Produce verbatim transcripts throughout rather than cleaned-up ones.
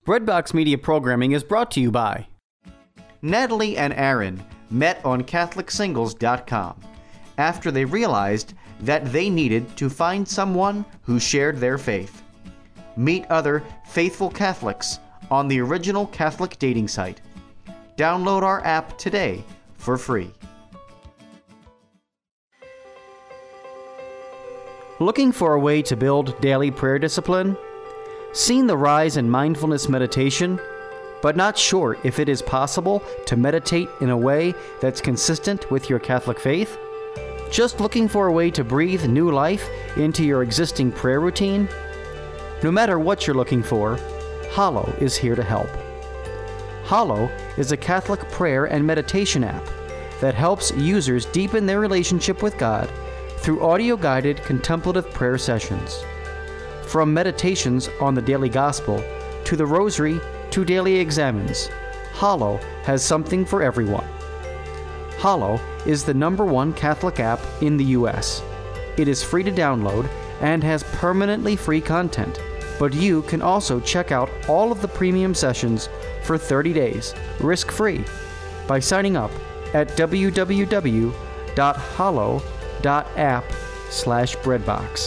Breadbox Media programming is brought to you by Natalie and Aaron met on Catholic Singles dot com after they realized that they needed to find someone who shared their faith. Meet other faithful Catholics on the original Catholic dating site. Download our app today for free. Looking for a way to build daily prayer discipline? Seen the rise in mindfulness meditation, but not sure if it is possible to meditate in a way that's consistent with your Catholic faith? Just looking for a way to breathe new life into your existing prayer routine? No matter what you're looking for, Hallow is here to help. Hallow is a Catholic prayer and meditation app that helps users deepen their relationship with God through audio-guided contemplative prayer sessions. From meditations on the daily gospel, to the rosary, to daily examens, Hallow has something for everyone. Hallow is the number one Catholic app in the U S. It is free to download and has permanently free content, but you can also check out all of the premium sessions for thirty days, risk-free, by signing up at www.hallow.app slash breadbox.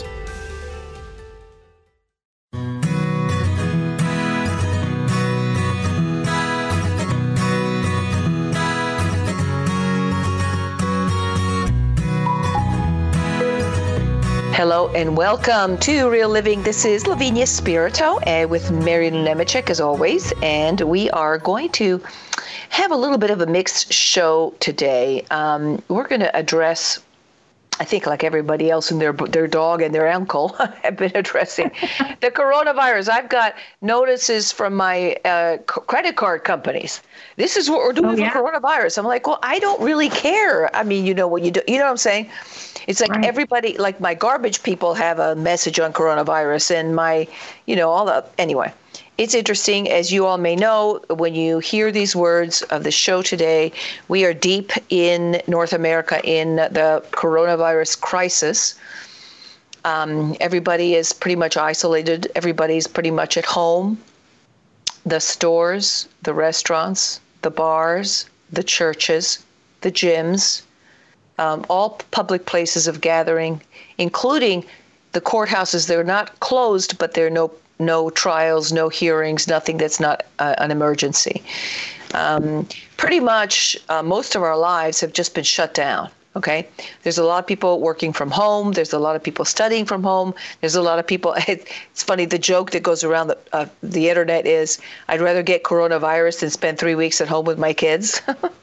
Hello and welcome to Real Living. This is Lavinia Spirito and with Mary Lou Nemechek as always, and we are going to have a little bit of a mixed show today. Um, we're going to address, I think like everybody else and their their dog and their uncle have been addressing the coronavirus. I've got notices from my uh, c- credit card companies. This is what we're doing oh, yeah? for coronavirus. I'm like, well, I don't really care. I mean, you know what you do. You know what I'm saying? It's like right. Everybody, like my garbage people have a message on coronavirus and my, you know, all the, anyway. It's interesting, as you all may know, when you hear these words of the show today, we are deep in North America in the coronavirus crisis. Um, everybody is pretty much isolated. Everybody's pretty much at home. The stores, the restaurants, the bars, the churches, the gyms, um, all public places of gathering, including the courthouses. They're not closed, but there are no no trials, no hearings, nothing that's not uh, an emergency. Um, pretty much uh, most of our lives have just been shut down, okay? There's a lot of people working from home. There's a lot of people studying from home. There's a lot of people, it's funny, the joke that goes around the, uh, the internet is, I'd rather get coronavirus than spend three weeks at home with my kids.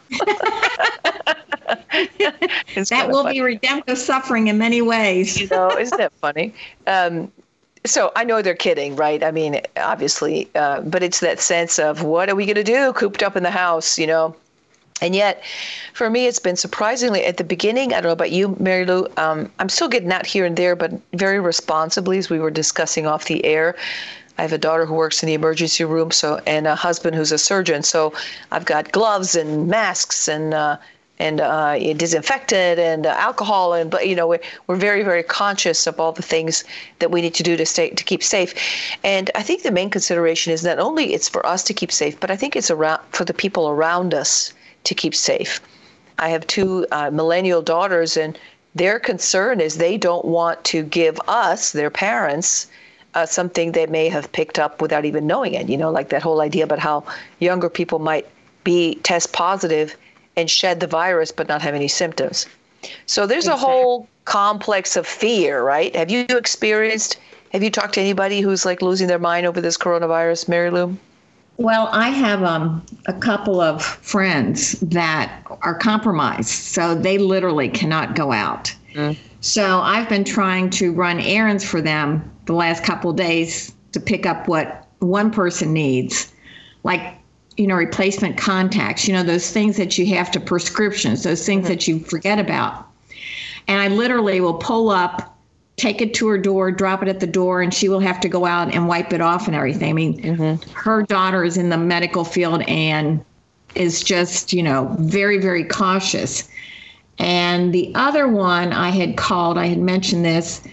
That will funny. be redemptive suffering in many ways. You know, isn't that funny? Um, So I know they're kidding, right? I mean, obviously, uh, but it's that sense of what are we going to do cooped up in the house, you know? And yet, for me, it's been surprisingly, at the beginning, I don't know about you, Mary Lou, um, I'm still getting out here and there, but very responsibly, as we were discussing off the air. I have a daughter who works in the emergency room, so and a husband who's a surgeon. So I've got gloves and masks and uh, and uh, disinfectant and uh, alcohol, and but you know we're we're very very conscious of all the things that we need to do to stay to keep safe. And I think the main consideration is not only it's for us to keep safe, but I think it's around for the people around us to keep safe. I have two uh, millennial daughters, and their concern is they don't want to give us, their parents, uh, something they may have picked up without even knowing it. You know, like that whole idea about how younger people might be test positive and shed the virus but not have any symptoms. So there's exactly. a whole complex of fear, right? Have you experienced, have you talked to anybody who's like losing their mind over this coronavirus, Mary Lou? Well, I have um, a couple of friends that are compromised, so they literally cannot go out. Mm. So I've been trying to run errands for them the last couple of days to pick up what one person needs, like you know, replacement contacts, you know, those things that you have to prescriptions, those things mm-hmm. that you forget about. And I literally will pull up, take it to her door, drop it at the door, and she will have to go out and wipe it off and everything. I mean, mm-hmm. her daughter is in the medical field and is just, you know, very, very cautious. And the other one I had called, I had mentioned this,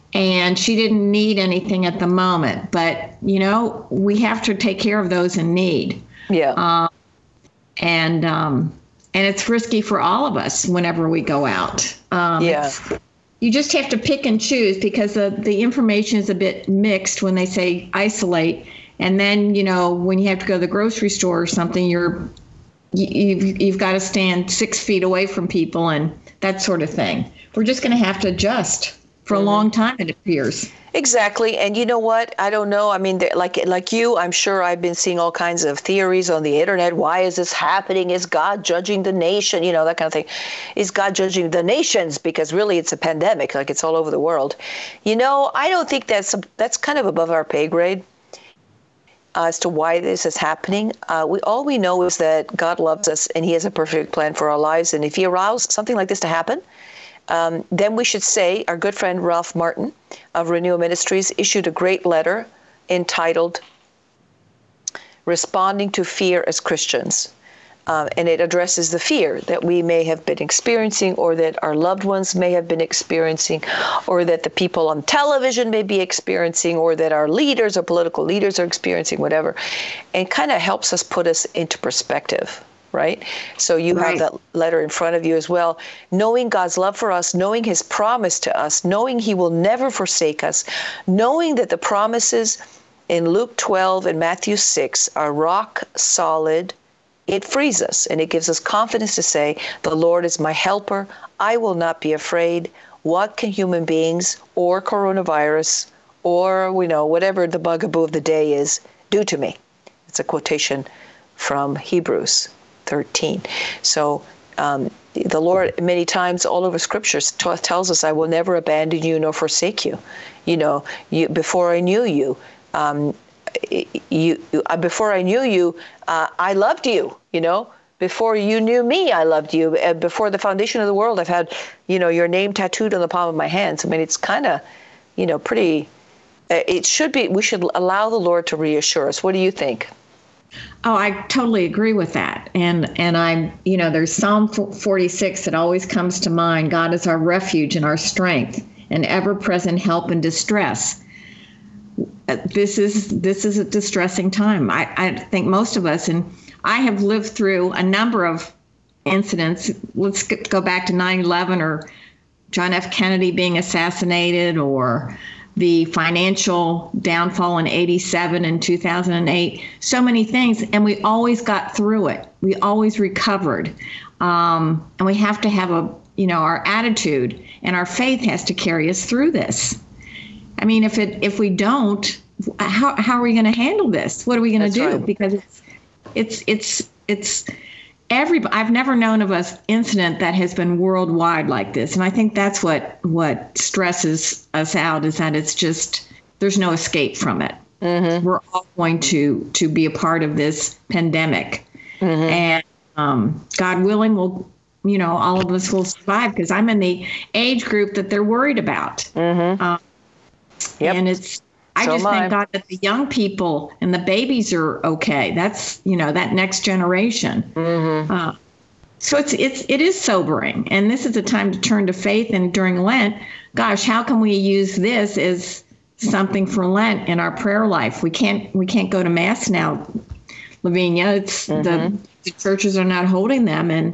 and she didn't need anything at the moment. But, you know, we have to take care of those in need. Yeah. Um, and um, and it's risky for all of us whenever we go out. Um, yeah. You just have to pick and choose, because the, the information is a bit mixed when they say isolate. And then, you know, when you have to go to the grocery store or something, you're, you, you've, you've got to stand six feet away from people and that sort of thing. We're just going to have to adjust for a mm-hmm. long time, it appears. Exactly. And you know what? I don't know. I mean, like like you, I'm sure I've been seeing all kinds of theories on the internet. Why is this happening? Is God judging the nation? You know, that kind of thing. Is God judging the nations? Because really it's a pandemic, like it's all over the world. You know, I don't think that's that's kind of above our pay grade uh, as to why this is happening. Uh, we all we know is that God loves us and he has a perfect plan for our lives. And if he allows something like this to happen, Um, then we should say our good friend Ralph Martin of Renewal Ministries issued a great letter entitled Responding to Fear as Christians. Uh, and it addresses the fear that we may have been experiencing, or that our loved ones may have been experiencing, or that the people on television may be experiencing, or that our leaders or political leaders are experiencing, whatever. And kind of helps us put us into perspective. Right? So you right. have that letter in front of you as well. Knowing God's love for us, knowing his promise to us, knowing he will never forsake us, knowing that the promises in Luke twelve and Matthew six are rock solid, it frees us and it gives us confidence to say, the Lord is my helper. I will not be afraid. What can human beings or coronavirus or, we know, whatever the bugaboo of the day is, do to me? It's a quotation from Hebrews thirteen. So um, the Lord, many times all over Scripture, t- tells us, I will never abandon you nor forsake you. You know, you, before I knew you, um, you, you uh, before I knew you, uh, I loved you, you know. Before you knew me, I loved you. Uh, before the foundation of the world, I've had, you know, your name tattooed on the palm of my hands. I mean, it's kind of, you know, pretty, uh, it should be, we should allow the Lord to reassure us. What do you think? Oh, I totally agree with that. And and I'm, you know, there's Psalm forty-six that always comes to mind. God is our refuge and our strength, an ever-present help in distress. This is this is a distressing time. I, I think most of us, and I have lived through a number of incidents. Let's go back to nine eleven, or John F. Kennedy being assassinated, or the financial downfall in eighty-seven and two thousand eight, so many things. And we always got through it. We always recovered. Um, and we have to have a, you know, our attitude and our faith has to carry us through this. I mean, if it, if we don't, how, how are we going to handle this? What are we going to do? Right. Because it's, it's, it's, it's, Every, I've never known of an incident that has been worldwide like this. And I think that's what, what stresses us out, is that it's just, there's no escape from it. Mm-hmm. We're all going to, to be a part of this pandemic. Mm-hmm. And um, God willing, we'll, you know, all of us will survive, because I'm in the age group that they're worried about. Mm-hmm. Um, yep. And it's, I so just thank God that the young people and the babies are okay. That's, you know, that next generation. Mm-hmm. Uh, so it's it's it is sobering, and this is a time to turn to faith. And during Lent, gosh, how can we use this as something for Lent in our prayer life? We can't we can't go to Mass now, Lavinia. It's mm-hmm. the, the churches are not holding them, and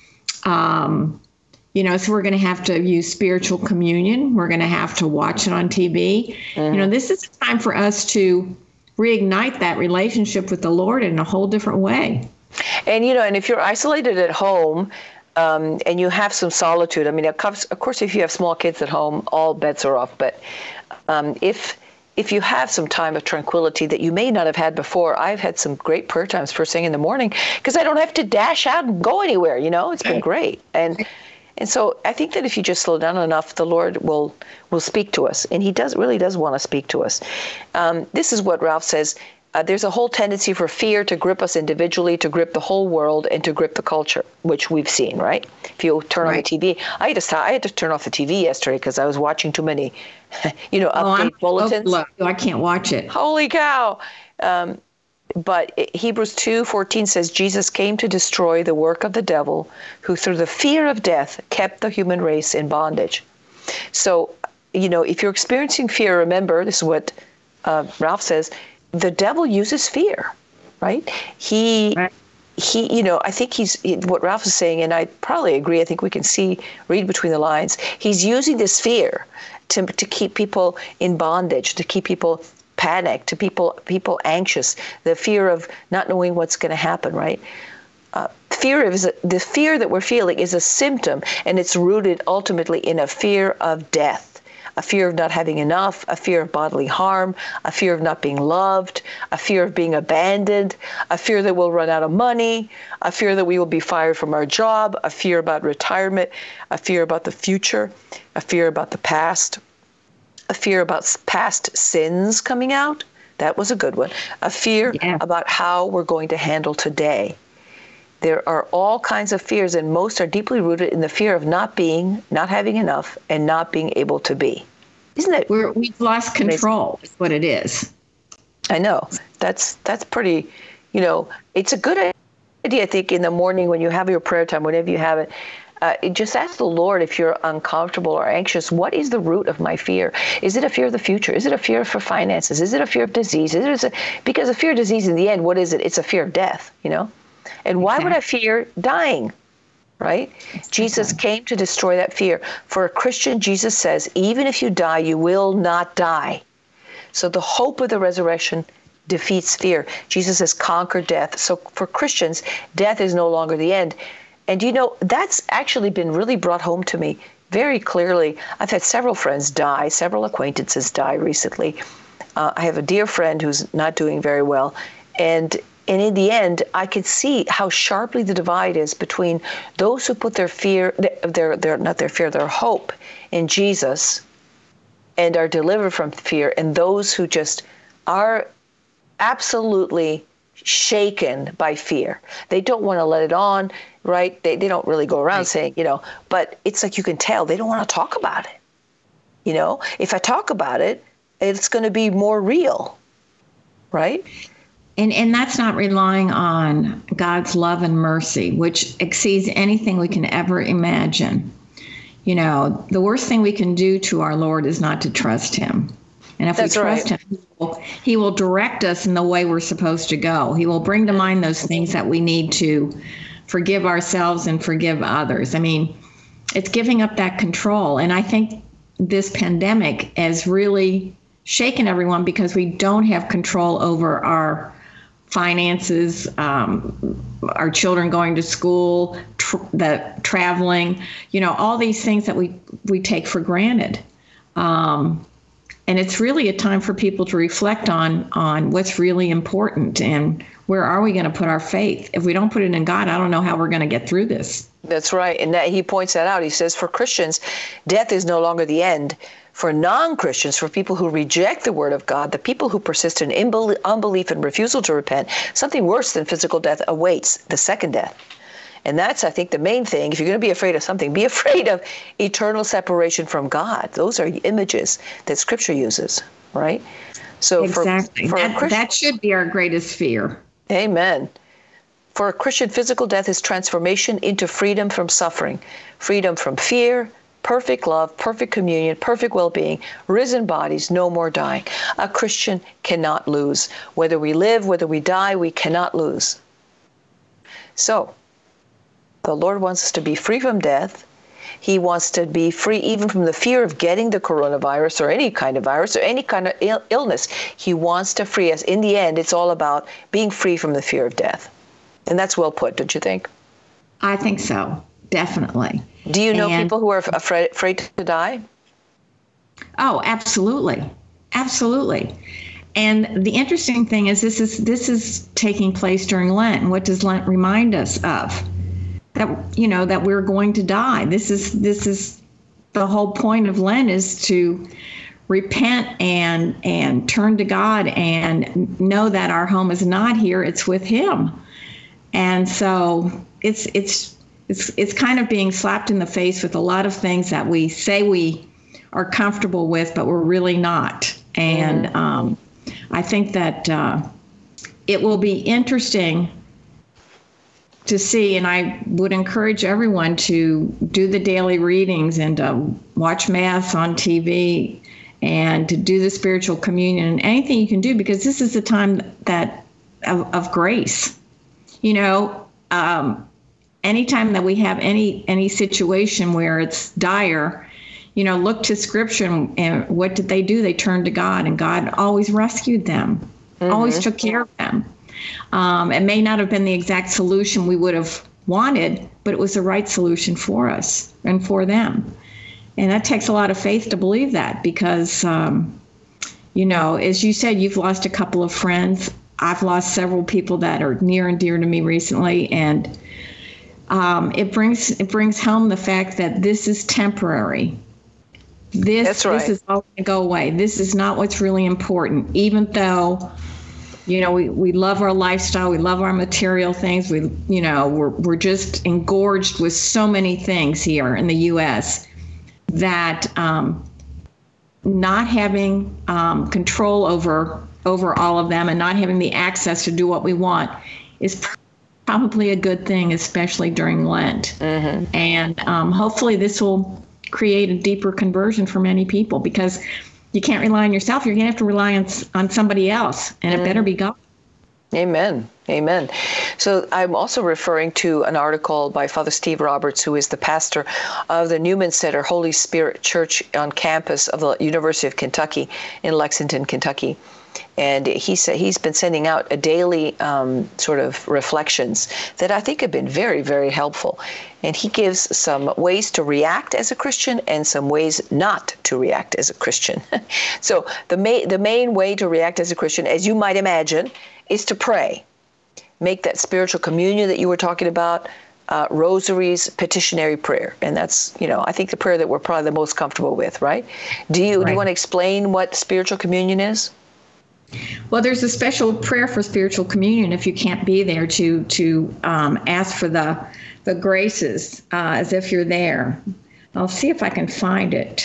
um. You know, so we're going to have to use spiritual communion. We're going to have to watch it on T V. Mm-hmm. You know, this is a time for us to reignite that relationship with the Lord in a whole different way. And, you know, and if you're isolated at home um, and you have some solitude, I mean, of course, if you have small kids at home, all bets are off. But um, if if you have some time of tranquility that you may not have had before, I've had some great prayer times first thing in the morning, because I don't have to dash out and go anywhere. You know, it's been great. And And so I think that if you just slow down enough, the Lord will will speak to us. And he does really does want to speak to us. Um, this is what Ralph says. Uh, there's a whole tendency for fear to grip us individually, to grip the whole world, and to grip the culture, which we've seen, right? If you turn right. on the T V. I had to, I had to turn off the T V yesterday because I was watching too many, you know, update oh, bulletins. Oh, I can't watch it. Holy cow. Um, But Hebrews two fourteen says, Jesus came to destroy the work of the devil, who through the fear of death kept the human race in bondage. So you know, if you're experiencing fear, remember, this is what uh, Ralph says, the devil uses fear, right? He, right. he, you know, I think he's, what Ralph is saying, and I probably agree, I think we can see, read between the lines, he's using this fear to, to keep people in bondage, to keep people panicked, to people, people anxious, the fear of not knowing what's going to happen, right? Uh, fear is a, the fear that we're feeling is a symptom, and it's rooted ultimately in a fear of death, a fear of not having enough, a fear of bodily harm, a fear of not being loved, a fear of being abandoned, a fear that we'll run out of money, a fear that we will be fired from our job, a fear about retirement, a fear about the future, a fear about the past, a fear about past sins coming out. That was a good one. A fear yeah. about how we're going to handle today. There are all kinds of fears, and most are deeply rooted in the fear of not being, not having enough, and not being able to be. Isn't it? We're, we've lost control, amazing? Is what it is. I know. That's that's pretty, you know, it's a good idea, I think, in the morning when you have your prayer time, whenever you have it, uh, just ask the Lord if you're uncomfortable or anxious, what is the root of my fear? Is it a fear of the future? Is it a fear for finances? Is it a fear of disease? Is it a, because a fear of disease, in the end, what is it? It's a fear of death, you know? And why would I fear dying, right? Jesus came to destroy that fear. For a Christian, Jesus says, even if you die, you will not die. So the hope of the resurrection defeats fear. Jesus has conquered death. So for Christians, death is no longer the end. And you know, that's actually been really brought home to me very clearly. I've had several friends die, several acquaintances die recently. Uh, I have a dear friend who's not doing very well. And And in the end, I could see how sharply the divide is between those who put their fear, their, their, not their fear, their hope in Jesus and are delivered from fear, and those who just are absolutely shaken by fear. They don't want to let it on, right? They, they don't really go around right. saying, you know, but it's like you can tell they don't want to talk about it. You know, if I talk about it, it's going to be more real, right? And and that's not relying on God's love and mercy, which exceeds anything we can ever imagine. You know, the worst thing we can do to our Lord is not to trust him. And if that's we trust right. him, he will, he will direct us in the way we're supposed to go. He will bring to mind those things that we need to forgive ourselves and forgive others. I mean, it's giving up that control. And I think this pandemic has really shaken everyone because we don't have control over our finances, um, our children going to school, tr- the traveling, you know, all these things that we, we take for granted. Um, and it's really a time for people to reflect on, on what's really important and where are we going to put our faith? If we don't put it in God, I don't know how we're going to get through this. That's right. And that, he points that out. He says, for Christians, death is no longer the end. For non-Christians, for people who reject the word of God, the people who persist in unbelief and refusal to repent, something worse than physical death awaits, the second death. And that's, I think, the main thing. If you're going to be afraid of something, be afraid of eternal separation from God. Those are images that Scripture uses, right? So exactly. for, for that, Christian, that should be our greatest fear. Amen. For a Christian, physical death is transformation into freedom from suffering, freedom from fear, perfect love, perfect communion, perfect well-being, risen bodies, no more dying. A Christian cannot lose. Whether we live, whether we die, we cannot lose. So, the Lord wants us to be free from death. He wants to be free even from the fear of getting the coronavirus or any kind of virus or any kind of Ill- illness. He wants to free us. In the end, it's all about being free from the fear of death. And that's well put, don't you think? I think so, definitely. Do you know and, people who are afraid, afraid to die? Oh, absolutely. Absolutely. And the interesting thing is this is this is taking place during Lent. And what does Lent remind us of? That, you know, that we're going to die. This is this is the whole point of Lent, is to repent and and turn to God and know that our home is not here, it's with him. And so it's it's It's it's kind of being slapped in the face with a lot of things that we say we are comfortable with, but we're really not. And mm. um, I think that uh, it will be interesting to see, and I would encourage everyone to do the daily readings and to watch Mass on T V and to do the spiritual communion and anything you can do, because this is the time that of, of grace. You know, um, anytime that we have any any situation where it's dire, you know, look to Scripture, and, and what did they do? They turned to God, and God always rescued them, mm-hmm. always took care of them. Um, it may not have been the exact solution we would have wanted, but it was the right solution for us and for them. And that takes a lot of faith to believe that, because, um, you know, as you said, you've lost a couple of friends. I've lost several people that are near and dear to me recently. And um, it brings it brings home the fact that this is temporary. This, That's right. This is all going to go away. This is not what's really important, even though, you know, we, we love our lifestyle, we love our material things. We, you know, we're we're just engorged with so many things here in the U S that um, not having um, control over over all of them and not having the access to do what we want is probably a good thing, especially during Lent. Mm-hmm. And um, hopefully this will create a deeper conversion for many people, because you can't rely on yourself. You're going to have to rely on on somebody else, and it mm. better be God. Amen. Amen. So I'm also referring to an article by Father Steve Roberts, who is the pastor of the Newman Center Holy Spirit Church on campus of the University of Kentucky in Lexington, Kentucky. And he said he's been sending out a daily um, sort of reflections that I think have been very, very helpful. And he gives some ways to react as a Christian and some ways not to react as a Christian. So the main the main way to react as a Christian, as you might imagine, is to pray. Make that spiritual communion that you were talking about, uh, rosaries, petitionary prayer. And that's, you know, I think the prayer that we're probably the most comfortable with, right? Do you, right. do you want to explain what spiritual communion is? Well, there's a special prayer for spiritual communion if you can't be there, to to um, ask for the the graces uh, as if you're there. I'll see if I can find it.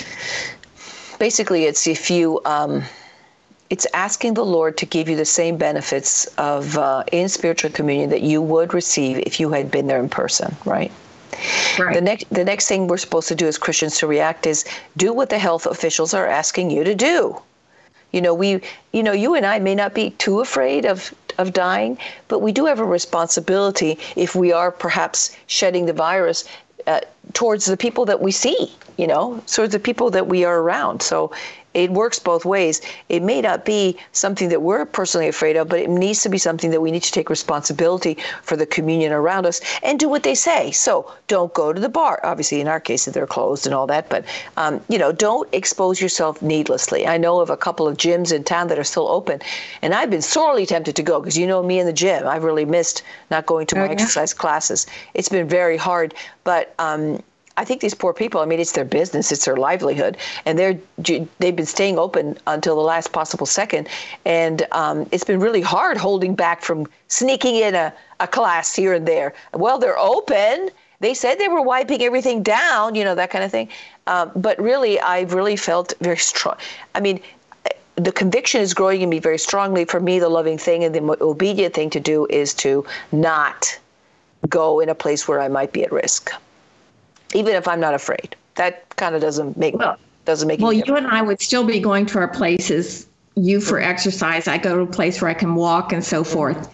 Basically, it's if you um, it's asking the Lord to give you the same benefits of uh, in spiritual communion that you would receive if you had been there in person, right? Right. The next the next thing we're supposed to do as Christians to react is do what the health officials are asking you to do. You know, we, you know, you and I may not be too afraid of, of dying, but we do have a responsibility if we are perhaps shedding the virus uh, towards the people that we see, you know, towards the people that we are around. So it works both ways. It may not be something that we're personally afraid of, but it needs to be something that we need to take responsibility for the communion around us and do what they say. So don't go to the bar. Obviously, in our case, they're closed and all that, but, um, you know, don't expose yourself needlessly. I know of a couple of gyms in town that are still open, and I've been sorely tempted to go because, you know, me in the gym, I've really missed not going to my oh, yeah. exercise classes. It's been very hard, but um, I think these poor people, I mean, it's their business, it's their livelihood, and they're, they've been staying open until the last possible second. And um, it's been really hard holding back from sneaking in a, a class here and there. Well, they're open. They said they were wiping everything down, you know, that kind of thing. Um, but really, I've really felt very strong. I mean, the conviction is growing in me very strongly. For me, the loving thing and the obedient thing to do is to not go in a place where I might be at risk. Even if I'm not afraid, that kind of doesn't make well, doesn't make. Well, you and I would still be going to our places. You for exercise, I go to a place where I can walk and so forth.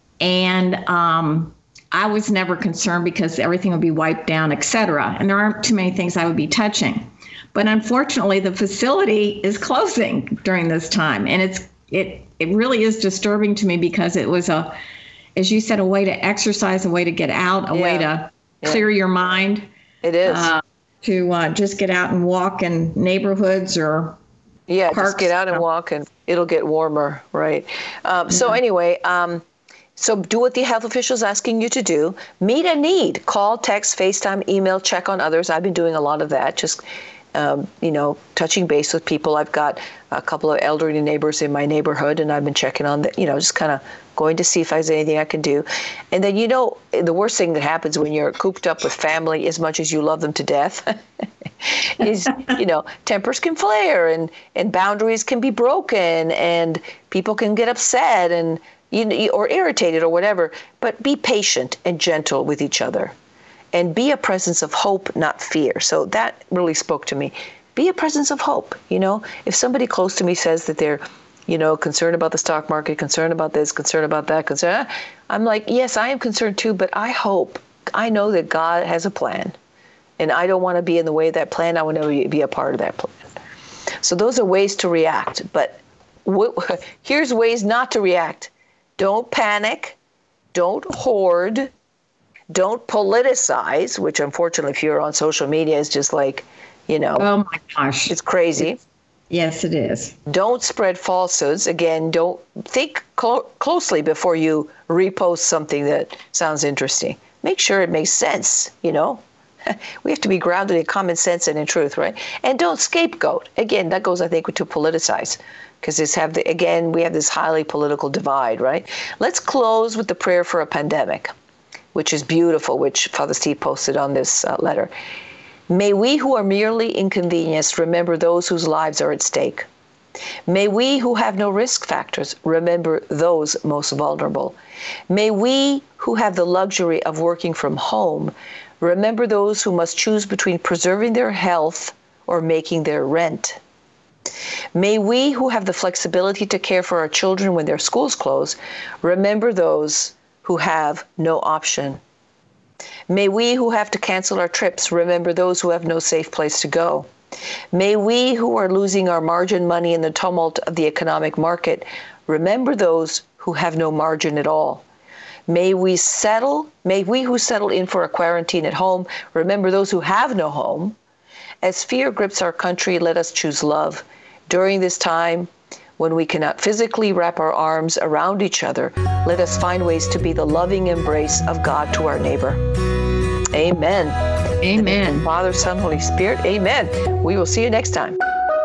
And um, I was never concerned because everything would be wiped down, et cetera. And there aren't too many things I would be touching. But unfortunately, the facility is closing during this time, and it's it it really is disturbing to me because it was a, as you said, a way to exercise, a way to get out, a yeah. way to yeah. clear your mind. It is. Uh, to uh, just get out and walk in neighborhoods or yeah, parks. Just get out and walk, and it'll get warmer, right? Um, yeah. So anyway, um, so do what the health official's asking you to do. Meet a need. Call, text, FaceTime, email, check on others. I've been doing a lot of that. Just um, you know, touching base with people. I've got a couple of elderly neighbors in my neighborhood, and I've been checking on that. You know, just kind of going to see if there's anything I can do. And then, you know, the worst thing that happens when you're cooped up with family, as much as you love them to death, is, you know, tempers can flare and, and boundaries can be broken and people can get upset and, you, or irritated or whatever, but be patient and gentle with each other. And be a presence of hope, not fear. So that really spoke to me. Be a presence of hope. You know, if somebody close to me says that they're, you know, concerned about the stock market, concerned about this, concerned about that, concerned, I'm like, yes, I am concerned too, but I hope, I know that God has a plan. And I don't want to be in the way of that plan. I want to be a part of that plan. So those are ways to react. But w- here's ways not to react. Don't panic. Don't hoard. Don't politicize, which unfortunately, if you're on social media, is just like, you know. Oh my gosh. It's crazy. It's, yes, it is. Don't spread falsehoods. Again, don't think clo- closely before you repost something that sounds interesting. Make sure it makes sense, you know. We have to be grounded in common sense and in truth, right? And don't scapegoat. Again, that goes, I think, to politicize, because this have the, again, we have this highly political divide, right? Let's close with the prayer for a pandemic, which is beautiful, which Father Steve posted on this uh, letter. May we who are merely inconvenienced remember those whose lives are at stake. May we who have no risk factors remember those most vulnerable. May we who have the luxury of working from home remember those who must choose between preserving their health or making their rent. May we who have the flexibility to care for our children when their schools close remember those who have no option. May we who have to cancel our trips remember those who have no safe place to go. May we who are losing our margin money in the tumult of the economic market remember those who have no margin at all. May we settle, may we who settle in for a quarantine at home remember those who have no home. As fear grips our country, let us choose love. During this time, when we cannot physically wrap our arms around each other, let us find ways to be the loving embrace of God to our neighbor. Amen. Amen. Father, Son, Holy Spirit. Amen. We will see you next time.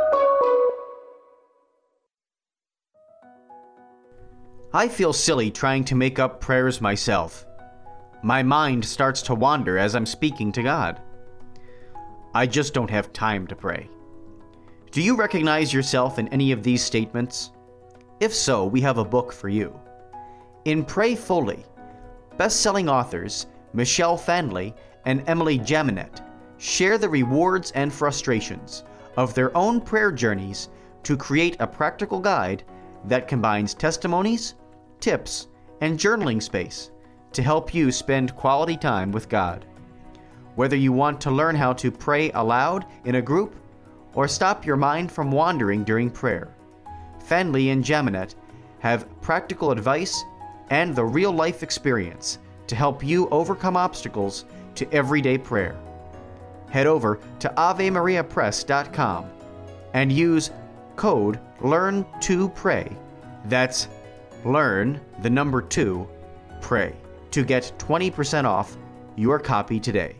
I feel silly trying to make up prayers myself. My mind starts to wander as I'm speaking to God. I just don't have time to pray. Do you recognize yourself in any of these statements? If so, we have a book for you. In Pray Fully, best-selling authors Michelle Fanley and Emily Jaminet share the rewards and frustrations of their own prayer journeys to create a practical guide that combines testimonies, tips, and journaling space to help you spend quality time with God. Whether you want to learn how to pray aloud in a group or stop your mind from wandering during prayer, Fanley and Jaminet have practical advice and the real-life experience to help you overcome obstacles to everyday prayer. Head over to ave maria press dot com and use code learn to pray. That's learn the number two pray to get twenty percent off your copy today.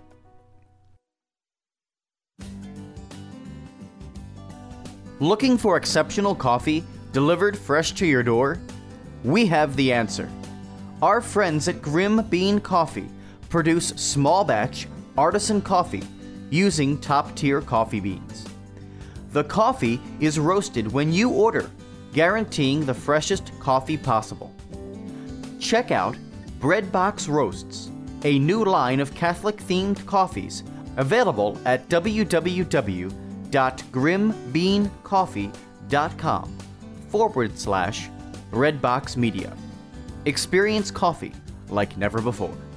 Looking for exceptional coffee delivered fresh to your door? We have the answer. Our friends at Grim Bean Coffee produce small batch artisan coffee using top-tier coffee beans. The coffee is roasted when you order, guaranteeing the freshest coffee possible. Check out Breadbox Roasts, a new line of Catholic-themed coffees available at www.grimbeancoffee.com forward slash Breadbox Media. Experience coffee like never before.